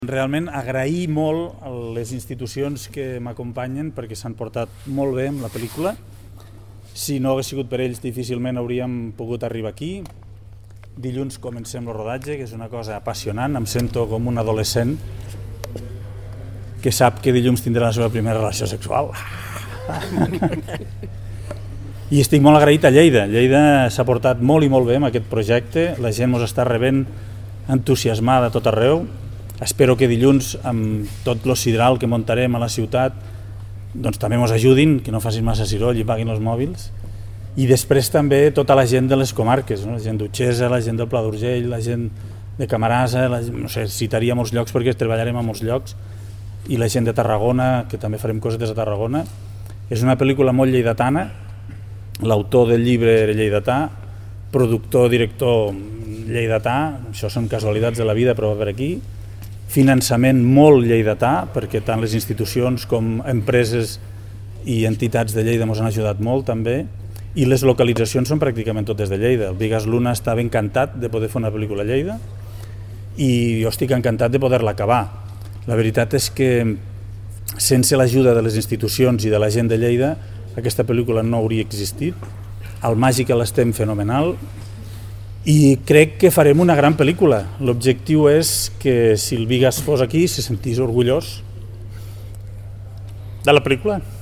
Realment agrair molt a les institucions que m'acompanyen perquè s'han portat molt bé amb la pel·lícula. Si no hagués sigut per ells difícilment hauríem pogut arribar aquí. Dilluns comencem el rodatge, que és una cosa apassionant. Em sento com un adolescent que sap que dilluns tindrà la seva primera relació sexual. I estic molt agraït a Lleida. Lleida s'ha portat molt i molt bé amb aquest projecte. La gent ens està rebent entusiasmada a tot arreu. Espero que dilluns, amb tot el sidral que muntarem a la ciutat, doncs també ens ajudin, que no facin massa ciroll i paguin els mòbils. I després també tota la gent de les comarques, no? La gent d'Utxesa, la gent del Pla d'Urgell, la gent de Camarasa, no sé, citaria molts llocs perquè treballarem a molts llocs, i la gent de Tarragona, que també farem cosetes a Tarragona. És una pel·lícula molt lleidatana, l'autor del llibre era lleidatà, productor, director lleidatà, això són casualitats de la vida, però va per aquí. Finançament molt lleidatà, perquè tant les institucions com empreses i entitats de Lleida ens han ajudat molt també, i les localitzacions són pràcticament totes de Lleida. El Bigas Luna estava encantat de poder fer una pel·lícula a Lleida i jo estic encantat de poder-la acabar. La veritat és que sense l'ajuda de les institucions i de la gent de Lleida aquesta pel·lícula no hauria existit. Al Màgica l'estem fenomenal i crec que farem una gran pel·lícula. L'objectiu és que si el Bigas fos aquí se sentís orgullós de la pel·lícula.